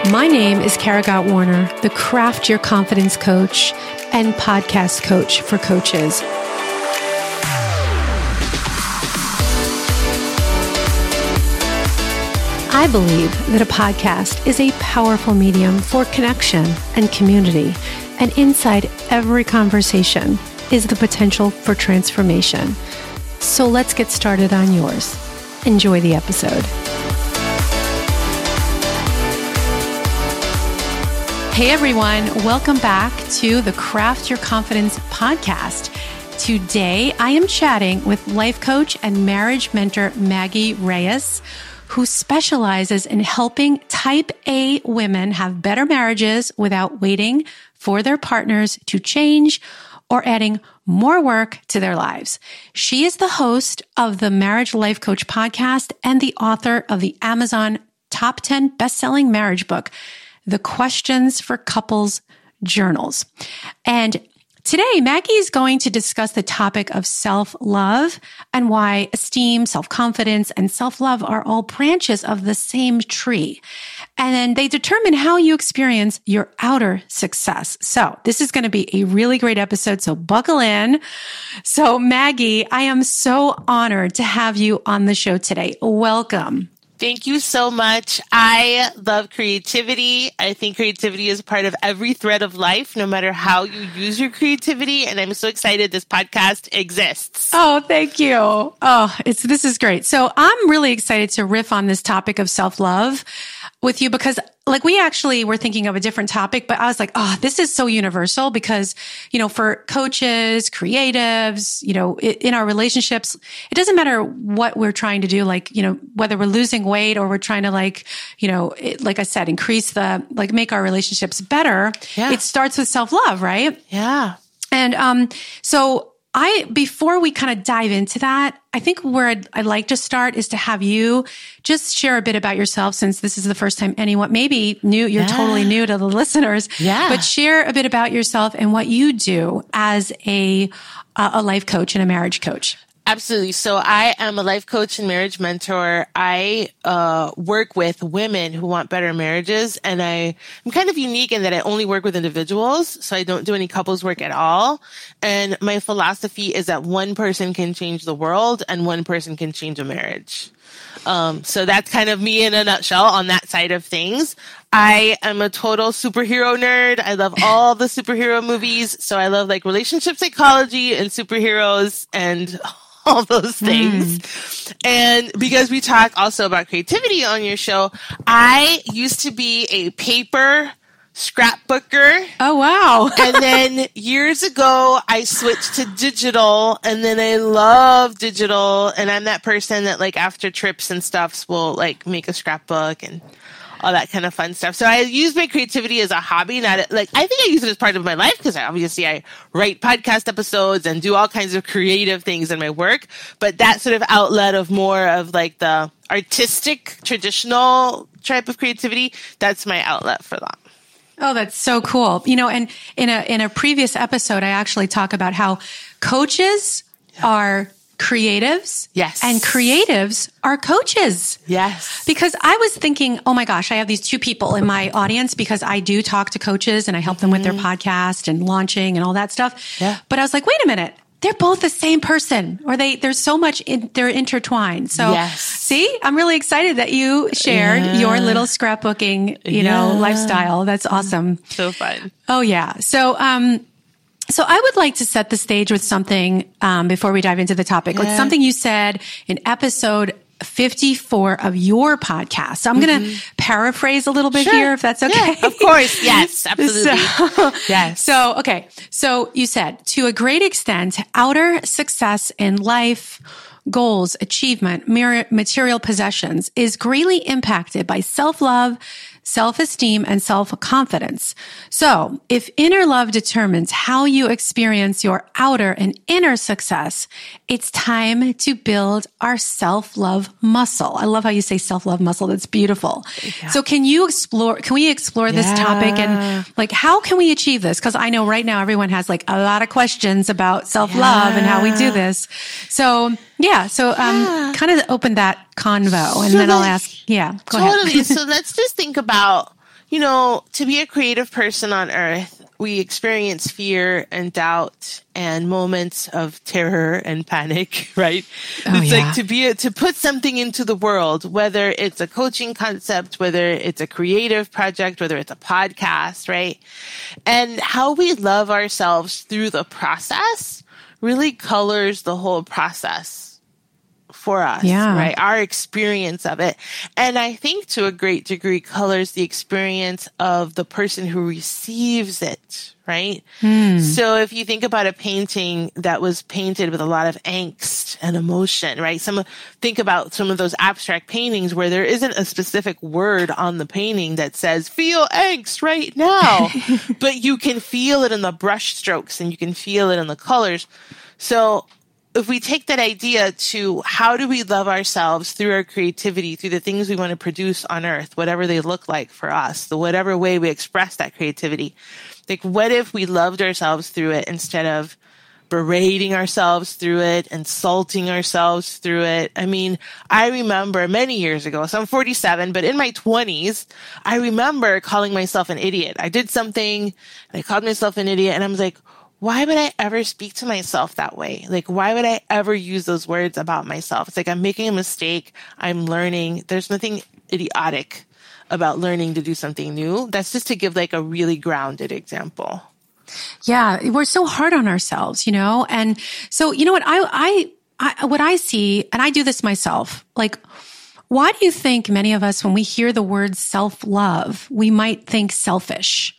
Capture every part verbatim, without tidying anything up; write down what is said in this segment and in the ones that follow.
My name is Kara Gott Warner, the Craft Your Confidence coach and podcast coach for coaches. I believe that a podcast is a powerful medium for connection and community, and inside every conversation is the potential for transformation. So let's get started on yours. Enjoy the episode. Hey everyone, welcome back to the Craft Your Confidence podcast. Today, I am chatting with life coach and marriage mentor Maggie Reyes, who specializes in helping type A women have better marriages without waiting for their partners to change or adding more work to their lives. She is the host of the Marriage Life Coach podcast and the author of the Amazon top ten best-selling marriage book, The Questions for Couples Journals. And today, Maggie is going to discuss the topic of self-love and why esteem, self-confidence, and self-love are all branches of the same tree. And then they determine how you experience your outer success. So this is going to be a really great episode, so buckle in. So Maggie, I am so honored to have you on the show today. Welcome. Thank you so much. I love creativity. I think creativity is part of every thread of life, no matter how you use your creativity. And I'm so excited this podcast exists. Oh, thank you. Oh, it's this is great. So I'm really excited to riff on this topic of self-love with you because like we actually were thinking of a different topic, but I was like, oh, this is so universal because, you know, for coaches, creatives, you know, in our relationships, it doesn't matter what we're trying to do. Like, you know, whether we're losing weight or we're trying to like, you know, it, like I said, increase the, like make our relationships better. Yeah. It starts with self-love, right? Yeah. And, um, so I, before we kind of dive into that, I think where I'd, I'd like to start is to have you just share a bit about yourself, since this is the first time anyone, maybe new, you're yeah. totally new to the listeners, yeah. but share a bit about yourself and what you do as a, a life coach and a marriage coach. Absolutely. So I am a life coach and marriage mentor. I uh, work with women who want better marriages, and I, I'm kind of unique in that I only work with individuals, so I don't do any couples work at all. And my philosophy is that one person can change the world and one person can change a marriage. Um, so that's kind of me in a nutshell on that side of things. I am a total superhero nerd. I love all the superhero movies. So I love like relationship psychology and superheroes and all those things. Mm. And because we talk also about creativity on your show, I used to be a paper scrapbooker. Oh, wow. And then years ago, I switched to digital, and then I love digital. And I'm that person that like after trips and stuffs will like make a scrapbook and all that kind of fun stuff. So I use my creativity as a hobby, not like, I think I use it as part of my life because obviously I write podcast episodes and do all kinds of creative things in my work. But that sort of outlet of more of like the artistic, traditional type of creativity, that's my outlet for that. Oh, that's so cool. You know, and in a, in a previous episode, I actually talk about how coaches yeah. are creatives. Yes. And creatives are coaches. Yes. Because I was thinking, oh my gosh, I have these two people in my audience because I do talk to coaches and I help them with their podcast and launching and all that stuff. Yeah. But I was like, wait a minute. They're both the same person, or they, there's so much in, they're intertwined. So yes. see, I'm really excited that you shared yeah. your little scrapbooking, you yeah. know, lifestyle. That's awesome. So fun. Oh yeah. So, um, So I would like to set the stage with something um, before we dive into the topic. Yeah. Like something you said in episode fifty-four of your podcast. So I'm mm-hmm. going to paraphrase a little bit sure. here, if that's okay. Yeah, of course. Yes, absolutely. So, yes. So, okay. So you said, to a great extent, outer success in life, goals, achievement, material possessions is greatly impacted by self-love, self-esteem, and self-confidence. So if inner love determines how you experience your outer and inner success, it's time to build our self-love muscle. I love how you say self-love muscle. That's beautiful. Yeah. So can you explore, can we explore this yeah. topic and like, how can we achieve this? Because I know right now everyone has like a lot of questions about self-love yeah. and how we do this. So yeah, so um, yeah. kind of open that convo and so then I'll like, ask, yeah, go totally. ahead. So let's just think about, you you know, to be a creative person on earth, we experience fear and doubt and moments of terror and panic, right? Oh, it's yeah. like to be, a, to put something into the world, whether it's a coaching concept, whether it's a creative project, whether it's a podcast, right? And how we love ourselves through the process really colors the whole process for us, yeah. right? Our experience of it. And I think to a great degree colors the experience of the person who receives it, right? Mm. So if you think about a painting that was painted with a lot of angst and emotion, right? Some think about some of those abstract paintings where there isn't a specific word on the painting that says feel angst right now, but you can feel it in the brush strokes and you can feel it in the colors. So if we take that idea to how do we love ourselves through our creativity, through the things we want to produce on earth, whatever they look like for us, the whatever way we express that creativity, like what if we loved ourselves through it instead of berating ourselves through it, insulting ourselves through it? I mean, I remember many years ago, so I'm forty-seven, but in my twenties, I remember calling myself an idiot. I did something, and I called myself an idiot, and I was like, why would I ever speak to myself that way? Like, why would I ever use those words about myself? It's like I'm making a mistake. I'm learning. There's nothing idiotic about learning to do something new. That's just to give like a really grounded example. Yeah, we're so hard on ourselves, you know? And so, you know what, I, I, I, what I see, and I do this myself, like, why do you think many of us, when we hear the word self-love, we might think selfish?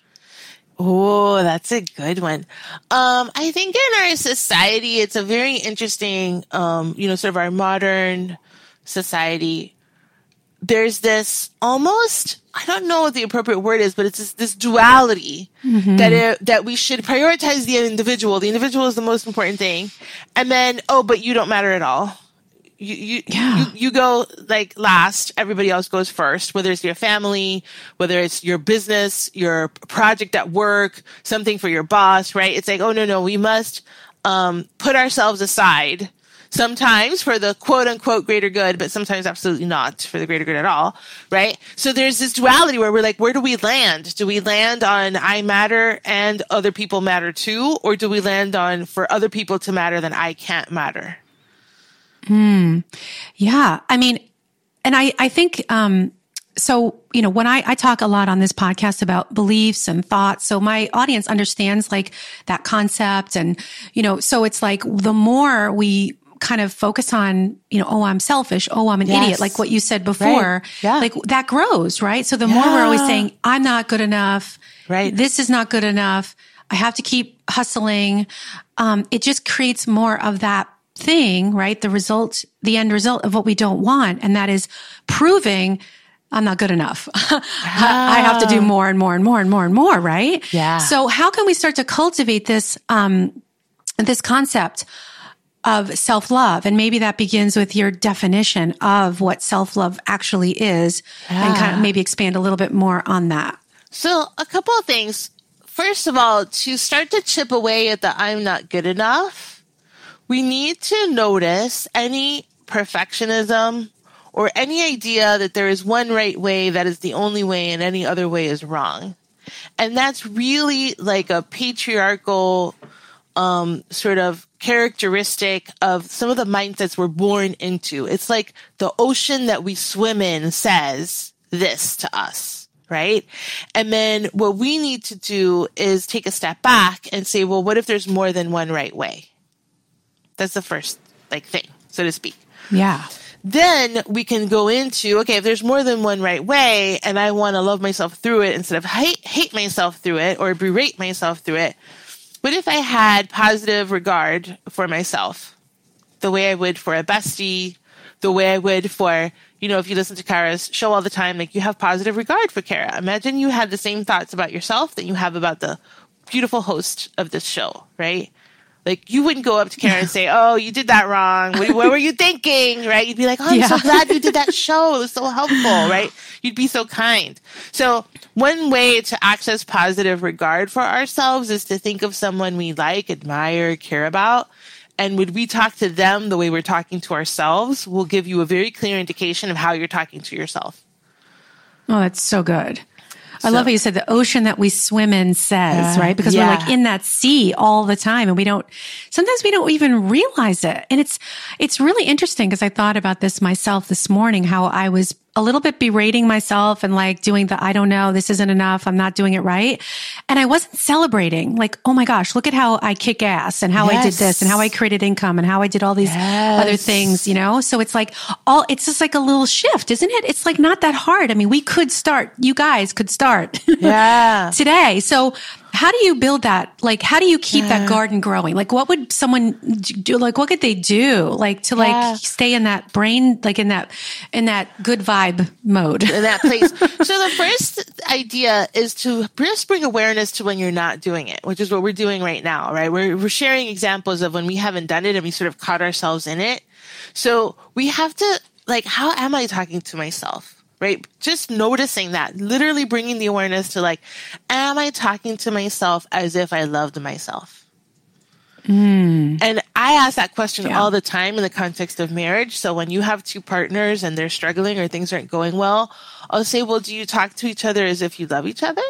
Oh, that's a good one. Um, I think in our society, it's a very interesting, um, you know, sort of our modern society. There's this almost, I don't know what the appropriate word is, but it's this, this duality mm-hmm. that it, that we should prioritize the individual. The individual is the most important thing. And then, oh, but you don't matter at all. You, you, yeah. you, you go like last, everybody else goes first, whether it's your family, whether it's your business, your project at work, something for your boss, right? It's like, oh, no, no, we must, um, put ourselves aside sometimes for the quote unquote greater good, but sometimes absolutely not for the greater good at all, right? So there's this duality where we're like, where do we land? Do we land on I matter and other people matter too? Or do we land on for other people to matter, then I can't matter? Hmm. Yeah. I mean, and I, I think, um, so, you know, when I, I talk a lot on this podcast about beliefs and thoughts, so my audience understands like that concept. And, you know, so it's like the more we kind of focus on, you know, oh, I'm selfish. Oh, I'm an yes. idiot. Like what you said before, right. yeah. like that grows, right? So the yeah. more we're always saying, I'm not good enough. Right. This is not good enough. I have to keep hustling. Um, it just creates more of that thing, right? The result, the end result of what we don't want. And that is proving I'm not good enough. Ah. I have to do more and more and more and more and more, right? Yeah. So how can we start to cultivate this, um, this concept of self-love? And maybe that begins with your definition of what self-love actually is yeah. and kind of maybe expand a little bit more on that. So a couple of things. First of all, to start to chip away at the I'm not good enough, we need to notice any perfectionism or any idea that there is one right way that is the only way and any other way is wrong. And that's really like a patriarchal um, sort of characteristic of some of the mindsets we're born into. It's like the ocean that we swim in says this to us, right? And then what we need to do is take a step back and say, well, what if there's more than one right way? That's the first like thing, so to speak. Yeah. Then we can go into, okay, if there's more than one right way and I want to love myself through it instead of hate, hate myself through it or berate myself through it, what if I had positive regard for myself the way I would for a bestie, the way I would for, you know, if you listen to Kara's show all the time, like you have positive regard for Kara. Imagine you had the same thoughts about yourself that you have about the beautiful host of this show, right? Like, you wouldn't go up to Kara and say, oh, you did that wrong. What, what were you thinking? Right? You'd be like, oh, I'm yeah. so glad you did that show. It was so helpful, right? You'd be so kind. So one way to access positive regard for ourselves is to think of someone we like, admire, care about. And when we talk to them the way we're talking to ourselves, we'll give you a very clear indication of how you're talking to yourself. Oh, that's so good. I So, love how you said the ocean that we swim in says, uh, right? Because yeah. we're like in that sea all the time and we don't, sometimes we don't even realize it. And it's, it's really interesting because I thought about this myself this morning, how I was a little bit berating myself and like doing the, I don't know, this isn't enough. I'm not doing it right. And I wasn't celebrating like, oh my gosh, look at how I kick ass and how yes. I did this and how I created income and how I did all these yes. other things, you know? So it's like all, it's just like a little shift, isn't it? It's like not that hard. I mean, we could start, you guys could start yeah. today. So how do you build that? Like, how do you keep yeah. that garden growing? Like, what would someone do? Like, what could they do? Like, to like yeah. stay in that brain, like in that, in that good vibe mode. In that place. So the first idea is to just bring awareness to when you're not doing it, which is what we're doing right now, right? We're, we're sharing examples of when we haven't done it and we sort of caught ourselves in it. So we have to, like, how am I talking to myself? Right? Just noticing that, literally bringing the awareness to like, am I talking to myself as if I loved myself? Mm. And I ask that question yeah. all the time in the context of marriage. So when you have two partners and they're struggling or things aren't going well, I'll say, well, do you talk to each other as if you love each other?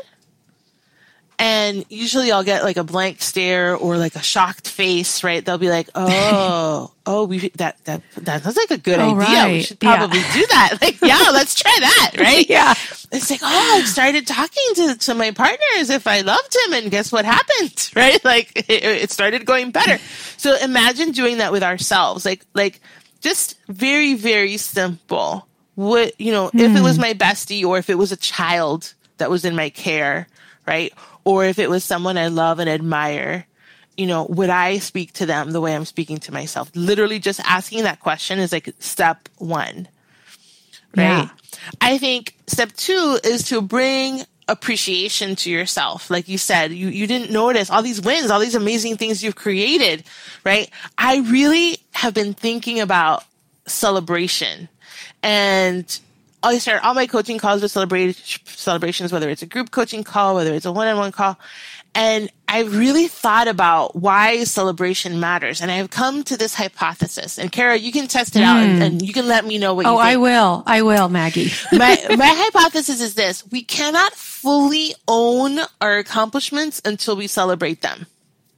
And usually I'll get like a blank stare or like a shocked face, right? They'll be like, oh, oh, we, that, that, that sounds like a good oh, idea. Right. We should probably yeah. do that. Like, yeah, let's try that, right? Yeah. It's like, oh, I started talking to, to my partner as if I loved him and guess what happened, right? Like it, it started going better. So imagine doing that with ourselves. Like, like just very, very simple. What, you know, mm. if it was my bestie or if it was a child that was in my care, right? Or if it was someone I love and admire, you know, would I speak to them the way I'm speaking to myself? Literally just asking that question is like step one, right? Yeah. I think step two is to bring appreciation to yourself. Like you said, you, you didn't notice all these wins, all these amazing things you've created, right? I really have been thinking about celebration. And I start all my coaching calls with celebration, celebrations, whether it's a group coaching call, whether it's a one-on-one call. And I really thought about why celebration matters. And I've come to this hypothesis. And Kara, you can test it mm. out and, and you can let me know what oh, you think. Oh, I will. I will, Maggie. my, my hypothesis is this. We cannot fully own our accomplishments until we celebrate them.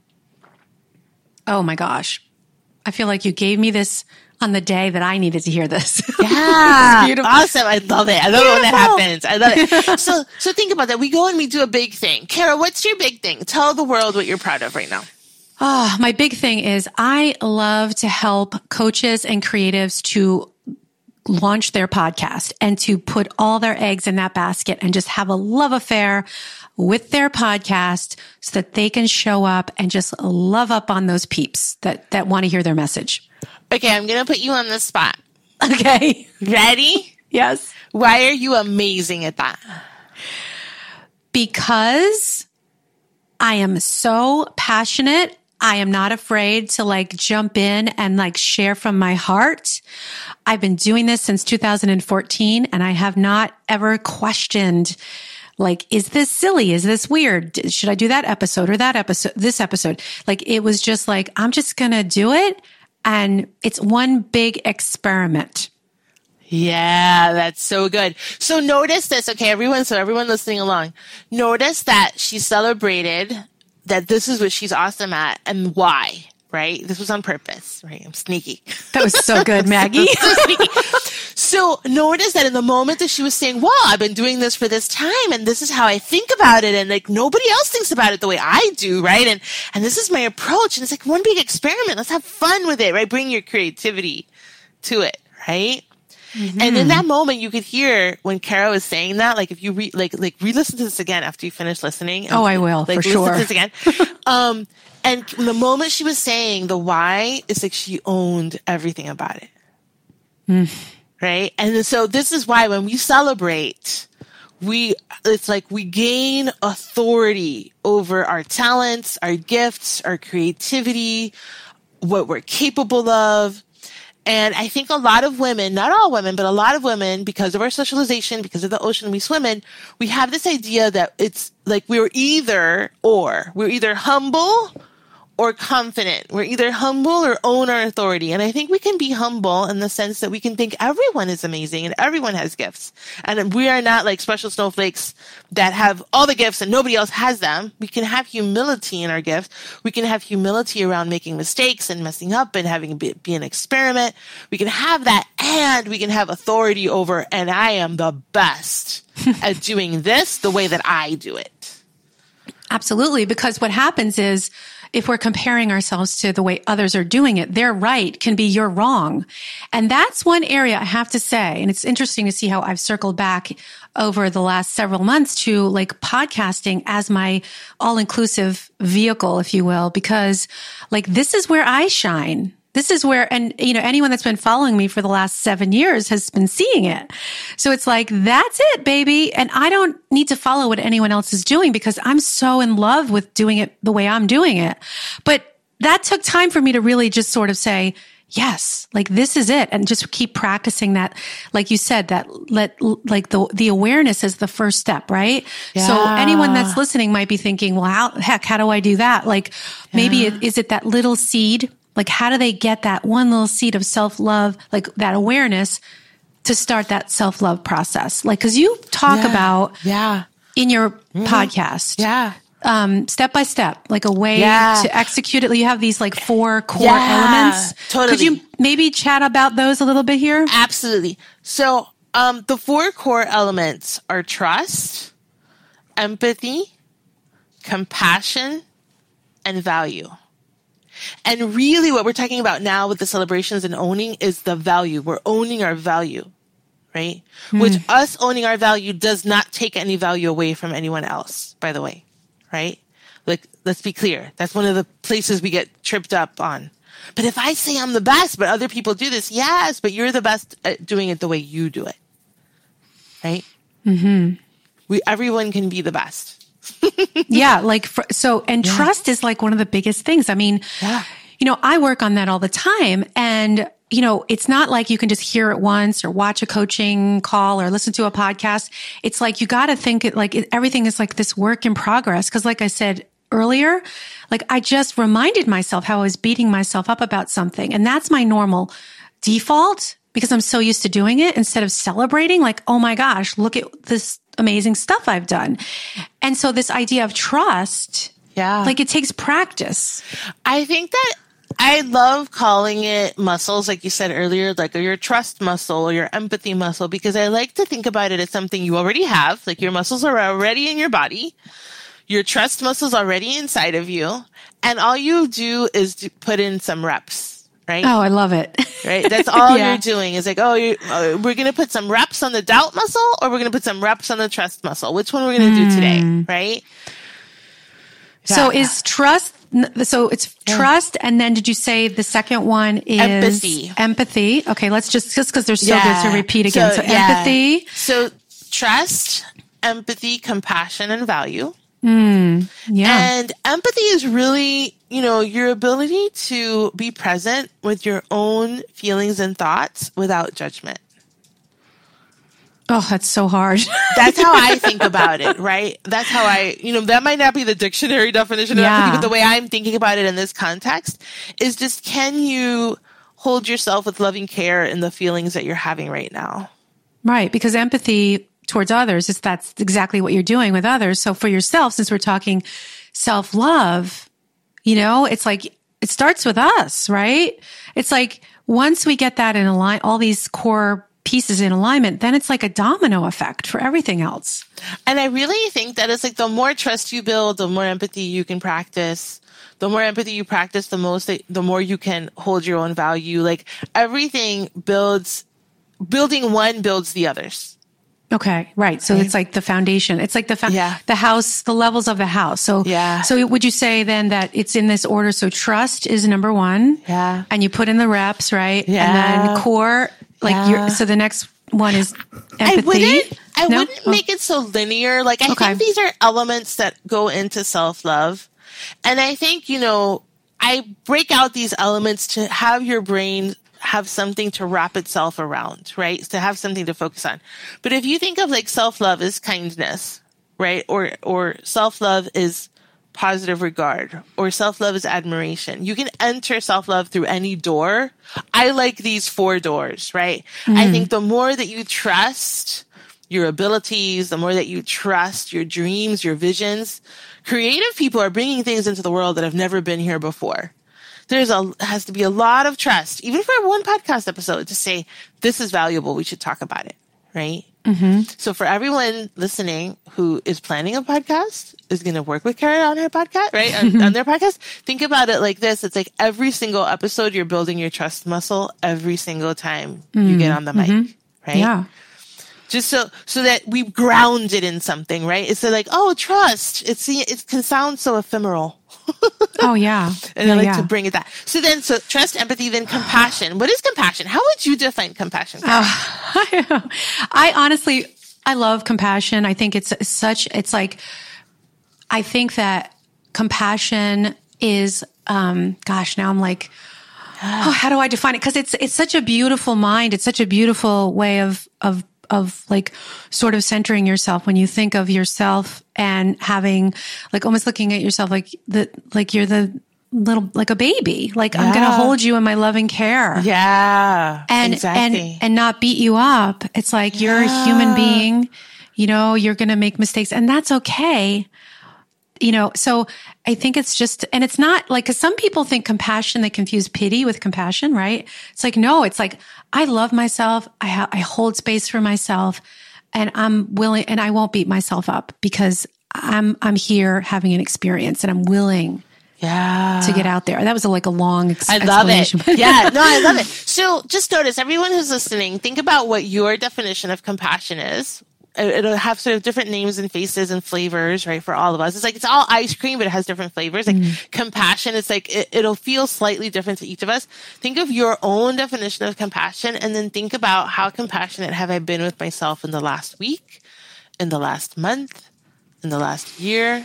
Oh, my gosh. I feel like you gave me this on the day that I needed to hear this. Yeah. Beautiful. Awesome. I love it. I love it when that happens. I love it. So, so think about that. We go and we do a big thing. Kara, what's your big thing? Tell the world what you're proud of right now. Oh, my big thing is I love to help coaches and creatives to launch their podcast and to put all their eggs in that basket and just have a love affair with their podcast so that they can show up and just love up on those peeps that, that want to hear their message. Okay, I'm going to put you on the spot. Okay. Ready? Yes. Why are you amazing at that? Because I am so passionate. I am not afraid to like jump in and like share from my heart. I've been doing this since two thousand fourteen and I have not ever questioned like, is this silly? Is this weird? Should I do that episode or that episode, this episode? Like, it was just like, I'm just going to do it. And it's one big experiment. Yeah, that's so good. So notice this. Okay, everyone. So everyone listening along, notice that she celebrated that this is what she's awesome at and why, right? This was on purpose, right? I'm sneaky. That was so good, Maggie. so, so sneaky. So notice that in the moment that she was saying, well, I've been doing this for this time and this is how I think about it. And like nobody else thinks about it the way I do, right? And, and this is my approach. And it's like one big experiment. Let's have fun with it, right? Bring your creativity to it, right? Mm-hmm. And in that moment, you could hear when Kara was saying that, like if you re, like, like re-listen to this again after you finish listening. And, oh, I will, like, for sure. Listen to this again. um, and the moment she was saying the why, it's like she owned everything about it. Mm. Right? And so this is why when we celebrate, we, it's like we gain authority over our talents, our gifts, our creativity, what we're capable of. And I think a lot of women, not all women, but a lot of women, because of our socialization, because of the ocean we swim in, we have this idea that it's like we're either or. We're either humble or confident. We're either humble or own our authority. And I think we can be humble in the sense that we can think everyone is amazing and everyone has gifts. And we are not like special snowflakes that have all the gifts and nobody else has them. We can have humility in our gifts. We can have humility around making mistakes and messing up and having it be, be an experiment. We can have that, and we can have authority over, and I am the best at doing this the way that I do it. Absolutely. Because what happens is, if we're comparing ourselves to the way others are doing it, their right can be your wrong. And that's one area I have to say, and it's interesting to see how I've circled back over the last several months to like podcasting as my all-inclusive vehicle, if you will, because like this is where I shine. This is where, and you know, anyone that's been following me for the last seven years has been seeing it. So it's like, that's it, baby. And I don't need to follow what anyone else is doing because I'm so in love with doing it the way I'm doing it. But that took time for me to really just sort of say, yes, like this is it. And just keep practicing that. Like you said, that let, like the, the awareness is the first step, right? Yeah. So anyone that's listening might be thinking, well, how, heck, how do I do that? Like maybe Yeah. it, is it that little seed? Like, how do they get that one little seed of self-love, like that awareness to start that self-love process? Like, cause you talk Yeah. about Yeah. in your Mm-hmm. podcast, Yeah. um, step by step, like a way Yeah. to execute it. You have these like four core Yeah, elements. totally. Could you maybe chat about those a little bit here? Absolutely. So, um, the four core elements are trust, empathy, compassion, and value. And really what we're talking about now with the celebrations and owning is the value. We're owning our value, right? Mm. Which us owning our value does not take any value away from anyone else, by the way, right? Like, let's be clear. That's one of the places we get tripped up on. But if I say I'm the best, but other people do this, yes, but you're the best at doing it the way you do it, right? Mm-hmm. We, everyone can be the best. Yeah. Like, for, so, and yeah. trust is like one of the biggest things. I mean, yeah. you know, I work on that all the time, and, you know, it's not like you can just hear it once or watch a coaching call or listen to a podcast. It's like, you got to think it like it, everything is like this work in progress. Cause like I said earlier, like I just reminded myself how I was beating myself up about something. And that's my normal default because I'm so used to doing it instead of celebrating like, oh my gosh, look at this amazing stuff I've done. And so this idea of trust, yeah, like it takes practice. I think that I love calling it muscles, like you said earlier, like your trust muscle or your empathy muscle, because I like to think about it as something you already have. Like your muscles are already in your body. Your trust muscle's already inside of you. And all you do is to put in some reps. Right? Oh, I love it. Right? That's all yeah. you're doing is like, oh, you're, uh, we're going to put some reps on the doubt muscle, or we're going to put some reps on the trust muscle. Which one are we going to mm. do today? Right? Yeah. So is trust, so it's yeah. trust. And then did you say the second one is empathy? Empathy. Okay. Let's just, just cause they're so yeah. good to repeat again. So, so yeah. empathy. So trust, empathy, compassion, and value. Mm, yeah. And empathy is really, you know, your ability to be present with your own feelings and thoughts without judgment. Oh, that's so hard. That's how I think about it, right? That's how I, you know, that might not be the dictionary definition of yeah. empathy, but the way I'm thinking about it in this context is just, can you hold yourself with loving care in the feelings that you're having right now? Right. Because empathy towards others is that's exactly what you're doing with others. So for yourself, since we're talking self-love, you know, it's like, it starts with us, right? It's like once we get that in align, all these core pieces in alignment, then it's like a domino effect for everything else. And I really think that it's like the more trust you build, the more empathy you can practice. The more empathy you practice, the most, the more you can hold your own value. Like everything builds, building one builds the others. Okay. Right. So right. it's like the foundation. It's like the, fa- yeah. the house, the levels of the house. So, yeah. so would you say then that it's in this order? So trust is number one. Yeah. And you put in the reps, right? Yeah. And then core, like yeah. you're, so the next one is empathy. I wouldn't, I no? wouldn't oh. make it so linear. Like I okay. think these are elements that go into self-love. And I think, you know, I break out these elements to have your brain have something to wrap itself around, right? To have something to focus on. But if you think of like self-love as kindness, right? Or, or self-love is positive regard, or self-love is admiration. You can enter self-love through any door. I like these four doors, right? Mm. I think the more that you trust your abilities, the more that you trust your dreams, your visions, creative people are bringing things into the world that have never been here before. There's a, has to be a lot of trust, even for one podcast episode, to say, this is valuable. We should talk about it. Right? Mm-hmm. So for everyone listening who is planning a podcast, is going to work with Kara on her podcast, right? on, on their podcast, think about it like this. It's like every single episode, you're building your trust muscle every single time mm-hmm. you get on the mic, mm-hmm. right? Yeah. Just so, so that we ground it in something, right? It's like, oh, trust. It's, it can sound so ephemeral. Oh, yeah. And yeah, I like yeah. to bring it that. So then, so trust, empathy, then compassion. What is compassion? How would you define compassion? Uh, I honestly, I love compassion. I think it's such, it's like, I think that compassion is, um, gosh, now I'm like, oh, how do I define it? Because it's, it's such a beautiful mind. It's such a beautiful way of, of, of like sort of centering yourself when you think of yourself and having like almost looking at yourself like the, like you're the little, like a baby, like yeah. I'm going to hold you in my loving care. Yeah. And, exactly. and, and not beat you up. It's like yeah. you're a human being, you know, you're going to make mistakes and that's okay. You know, so I think it's just, and it's not like, cause some people think compassion, they confuse pity with compassion, right? It's like, no, it's like, I love myself. I ha- I hold space for myself and I'm willing, and I won't beat myself up because I'm, I'm here having an experience and I'm willing yeah. to get out there. That was a, like a long ex- I love explanation. it. Yeah, no, I love it. So just notice, everyone who's listening, think about what your definition of compassion is. It'll have sort of different names and faces and flavors, right? For all of us. It's like, it's all ice cream, but it has different flavors. Like mm. compassion, it's like, it, it'll feel slightly different to each of us. Think of your own definition of compassion and then think about how compassionate have I been with myself in the last week, in the last month, in the last year?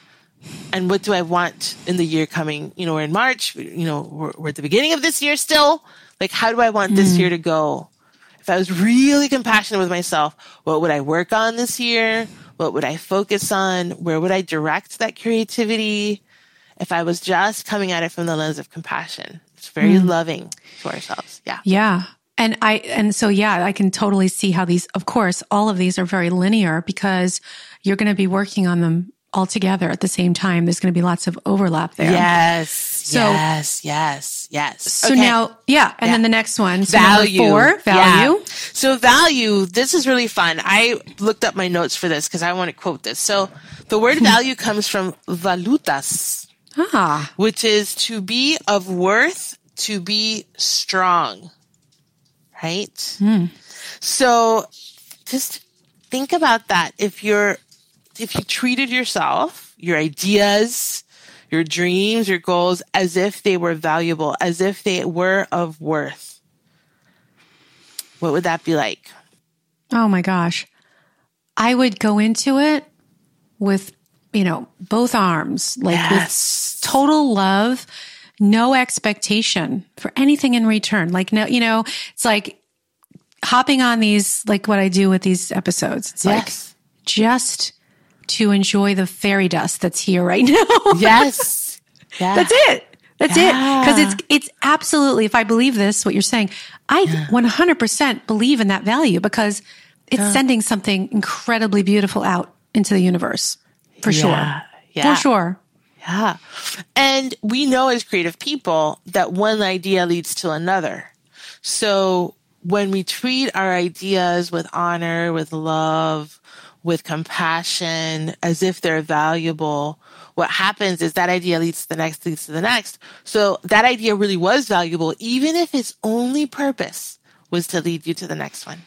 And what do I want in the year coming? You know, we're in March, you know, we're, we're at the beginning of this year still. Like, how do I want mm. this year to go? If I was really compassionate with myself, what would I work on this year? What would I focus on? Where would I direct that creativity? If I was just coming at it from the lens of compassion, it's very mm. loving to ourselves. Yeah. Yeah. And I, and so, yeah, I can totally see how these, of course, all of these are very linear because you're going to be working on them all together at the same time. There's going to be lots of overlap there. Yes. So, yes. Yes. Yes. So okay. now, yeah. And yeah. then the next one. So value. Four, value. Yeah. So value, this is really fun. I looked up my notes for this because I want to quote this. So the word value comes from valutas, ah. which is to be of worth, to be strong. Right? Mm. So just think about that. If you're, if you treated yourself, your ideas, your dreams, your goals, as if they were valuable, as if they were of worth, what would that be like? Oh my gosh. I would go into it with, you know, both arms, like yes. with total love, no expectation for anything in return. Like, no, you know, it's like hopping on these, like what I do with these episodes. It's yes. like just to enjoy the fairy dust that's here right now. Yes. Yeah. That's it. That's yeah. it. Because it's, it's absolutely, if I believe this, what you're saying, I yeah. one hundred percent believe in that value because it's yeah. sending something incredibly beautiful out into the universe. For yeah. sure. Yeah. For sure. Yeah. And we know as creative people that one idea leads to another. So when we treat our ideas with honor, with love, with compassion, as if they're valuable, what happens is that idea leads to the next, leads to the next. So that idea really was valuable, even if its only purpose was to lead you to the next one.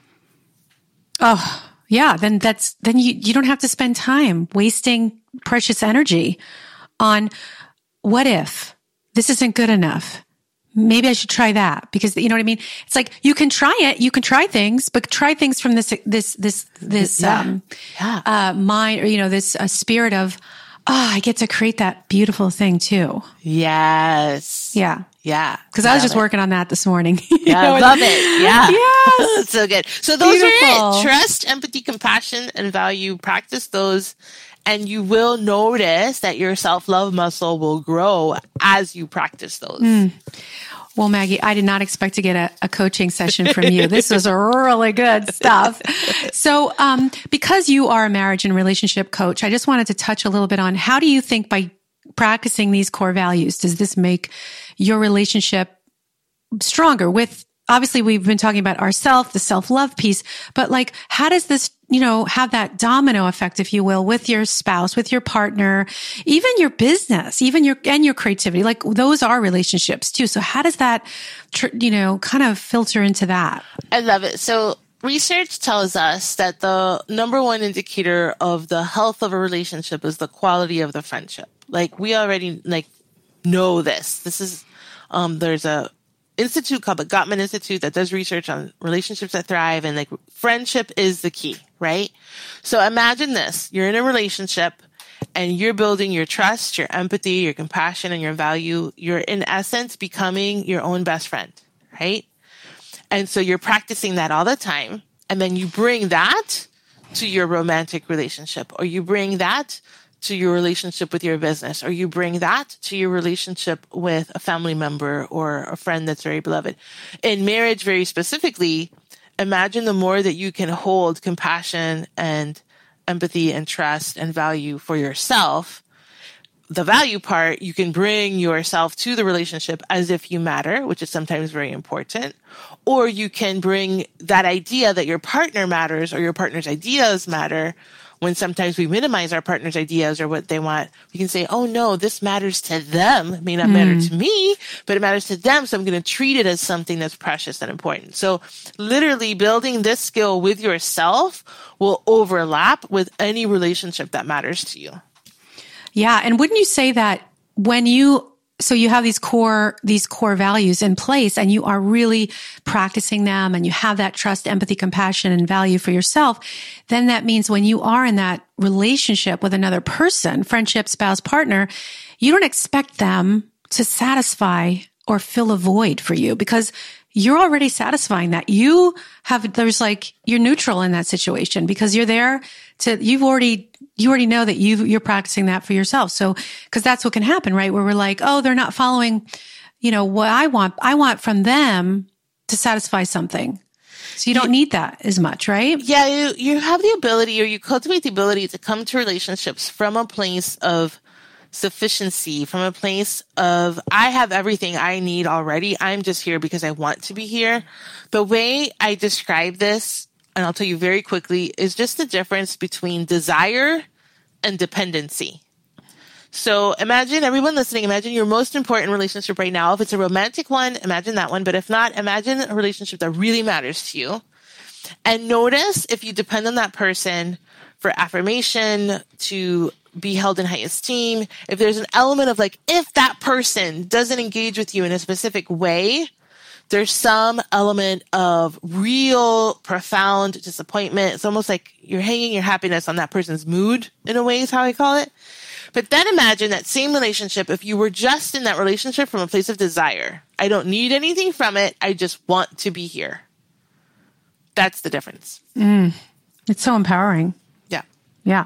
Oh, yeah. Then that's, then you, you don't have to spend time wasting precious energy on what if this isn't good enough? Maybe I should try that because you know what I mean? It's like, you can try it, you can try things, but try things from this, this, this, this, yeah. um, yeah. uh, mind, or, you know, this uh, spirit of, oh, I get to create that beautiful thing too. Yes. Yeah. Yeah. Because I was just it. working on that this morning. Yeah. I love it. Yeah. Yes. It's so good. So those Beautiful. are it. Trust, empathy, compassion, and value. Practice those And you will notice that your self-love muscle will grow as you practice those. Mm. Well, Maggie, I did not expect to get a, a coaching session from you. This was really good stuff. So, um, because you are a marriage and relationship coach, I just wanted to touch a little bit on how do you think by practicing these core values, does this make your relationship stronger with, obviously we've been talking about ourself, the self-love piece, but like, how does this, you know, have that domino effect, if you will, with your spouse, with your partner, even your business, even your, and your creativity, like those are relationships too. So how does that, you know, kind of filter into that? I love it. So research tells us that the number one indicator of the health of a relationship is the quality of the friendship. Like we already like know this. This is, um, there's a institute called the Gottman Institute that does research on relationships that thrive, and like friendship is the key, right? So imagine this, you're in a relationship and you're building your trust, your empathy, your compassion, and your value. You're in essence becoming your own best friend, right? And so you're practicing that all the time. And then you bring that to your romantic relationship, or you bring that to your relationship with your business, or you bring that to your relationship with a family member or a friend that's very beloved. In marriage, very specifically, imagine the more that you can hold compassion and empathy and trust and value for yourself, the value part, you can bring yourself to the relationship as if you matter, which is sometimes very important. Or you can bring that idea that your partner matters or your partner's ideas matter. When sometimes we minimize our partner's ideas or what they want, we can say, oh no, this matters to them. It may not mm. matter to me, but it matters to them. So I'm going to treat it as something that's precious and important. So literally building this skill with yourself will overlap with any relationship that matters to you. Yeah. And wouldn't you say that when you, so you have these core, these core values in place and you are really practicing them and you have that trust, empathy, compassion, and value for yourself, then that means when you are in that relationship with another person, friendship, spouse, partner, you don't expect them to satisfy or fill a void for you because you're already satisfying that. You have, there's like, you're neutral in that situation because you're there to, you've already, you already know that you you're practicing that for yourself. So, cause that's what can happen, right? Where we're like, oh, they're not following, you know, what I want. I want from them to satisfy something. So you don't need that as much, right? Yeah. You, you have the ability or you cultivate the ability to come to relationships from a place of sufficiency, from a place of, I have everything I need already. I'm just here because I want to be here. The way I describe this, and I'll tell you very quickly, is just the difference between desire and dependency. So imagine, everyone listening, imagine your most important relationship right now. If it's a romantic one, imagine that one. But if not, imagine a relationship that really matters to you. And notice if you depend on that person for affirmation, to be held in high esteem, if there's an element of like, if that person doesn't engage with you in a specific way, there's some element of real profound disappointment. It's almost like you're hanging your happiness on that person's mood in a way is how I call it. But then imagine that same relationship if you were just in that relationship from a place of desire. I don't need anything from it. I just want to be here. That's the difference. Mm. It's so empowering. Yeah. Yeah.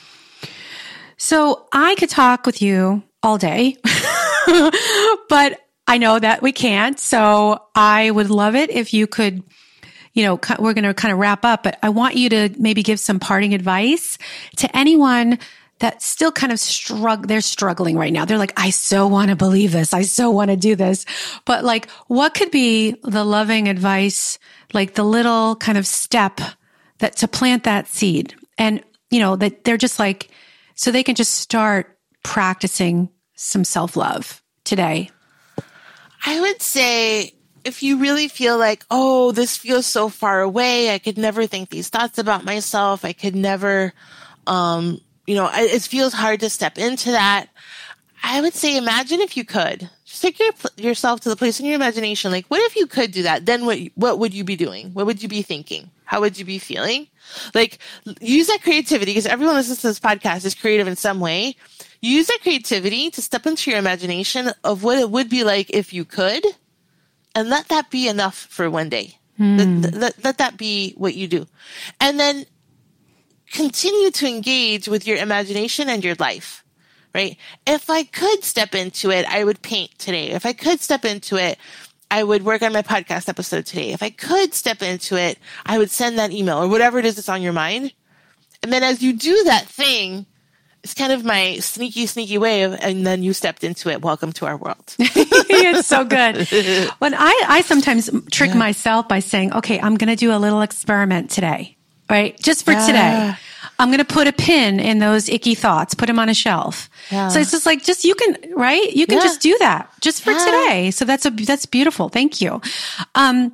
So I could talk with you all day, but I know that we can't. So I would love it if you could, you know, we're going to kind of wrap up, but I want you to maybe give some parting advice to anyone that still kind of struggle. They're struggling right now. They're like, I so want to believe this. I so want to do this. But like, what could be the loving advice, like the little kind of step that to plant that seed? And, you know, that they're just like, so they can just start practicing some self-love today. I would say if you really feel like, oh, this feels so far away, I could never think these thoughts about myself. I could never, um, you know, it feels hard to step into that. I would say, imagine if you could. Just take your, yourself to the place in your imagination. Like, what if you could do that? Then what, what would you be doing? What would you be thinking? How would you be feeling? Like, use that creativity, because everyone listens to this podcast is creative in some way. Use that creativity to step into your imagination of what it would be like if you could, and let that be enough for one day. Mm. Let, let, let that be what you do. And then continue to engage with your imagination and your life, right? If I could step into it, I would paint today. If I could step into it, I would work on my podcast episode today. If I could step into it, I would send that email or whatever it is that's on your mind. And then as you do that thing, it's kind of my sneaky, sneaky way of, and then you stepped into it. Welcome to our world. It's so good. When I, I sometimes trick Yeah. myself by saying, okay, I'm going to do a little experiment today, right? Just for Yeah. today. I'm going to put a pin in those icky thoughts, put them on a shelf. Yeah. So it's just like, just you can, right? You can Yeah. just do that just for Yeah. today. So that's a, that's beautiful. Thank you. Um,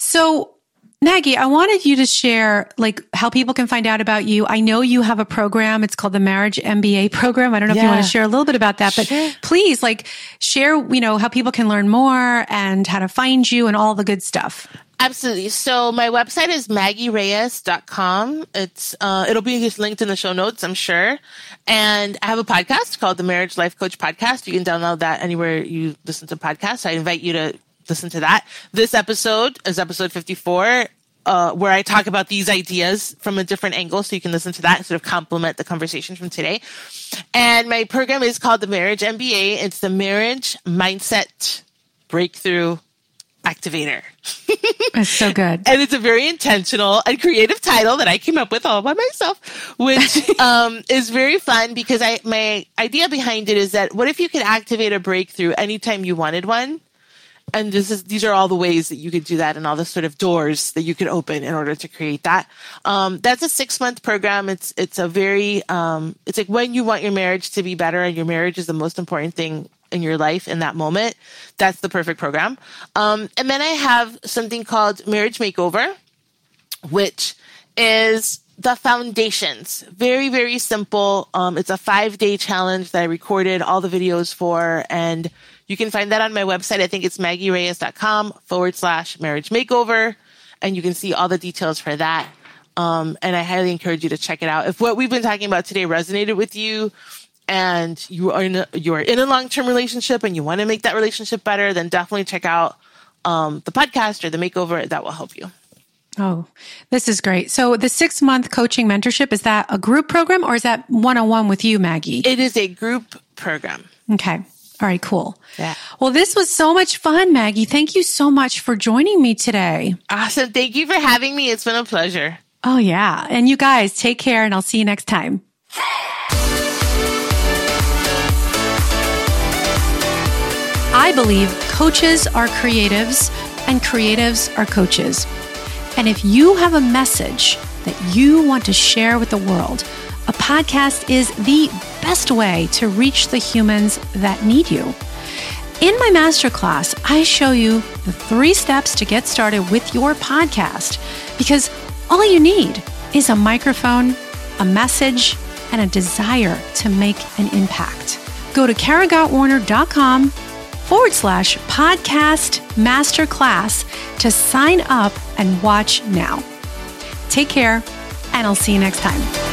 so Maggie, I wanted you to share like how people can find out about you. I know you have a program. It's called the Marriage M B A program. I don't know if you Yeah. want to share a little bit about that, but Sure. please like share, you know, how people can learn more and how to find you and all the good stuff. Absolutely. So my website is maggie reyes dot com. It's, uh, it'll be just linked in the show notes, I'm sure. And I have a podcast called the Marriage Life Coach Podcast. You can download that anywhere you listen to podcasts. I invite you to listen to that. This episode is episode fifty-four, uh, where I talk about these ideas from a different angle. So you can listen to that and sort of complement the conversation from today. And my program is called the Marriage M B A. It's the Marriage Mindset Breakthrough Activator. It's so good. And it's a very intentional and creative title that I came up with all by myself, which um, is very fun because I my idea behind it is that what if you could activate a breakthrough anytime you wanted one? And this is, these are all the ways that you could do that and all the sort of doors that you could open in order to create that. Um, that's a six month program. It's, it's a very, um, it's like when you want your marriage to be better and your marriage is the most important thing in your life in that moment, that's the perfect program. Um, and then I have something called Marriage Makeover, which is the foundations. Very, very simple. Um, it's a five day challenge that I recorded all the videos for, and you can find that on my website. I think it's maggie reyes dot com forward slash marriage makeover. And you can see all the details for that. Um, and I highly encourage you to check it out. If what we've been talking about today resonated with you and you are in a, you are in a long-term relationship and you want to make that relationship better, then definitely check out um, the podcast or the makeover. That will help you. Oh, this is great. So the six month coaching mentorship, is that a group program or is that one-on-one with you, Maggie? It is a group program. Okay. All right, cool. Yeah. Well, this was so much fun, Maggie. Thank you so much for joining me today. Awesome. Thank you for having me. It's been a pleasure. Oh, yeah. And you guys take care and I'll see you next time. I believe coaches are creatives and creatives are coaches. And if you have a message that you want to share with the world, a podcast is the best way to reach the humans that need you. In my masterclass, I show you the three steps to get started with your podcast because all you need is a microphone, a message, and a desire to make an impact. Go to karagottwarner.com forward slash podcast masterclass to sign up and watch now. Take care, and I'll see you next time.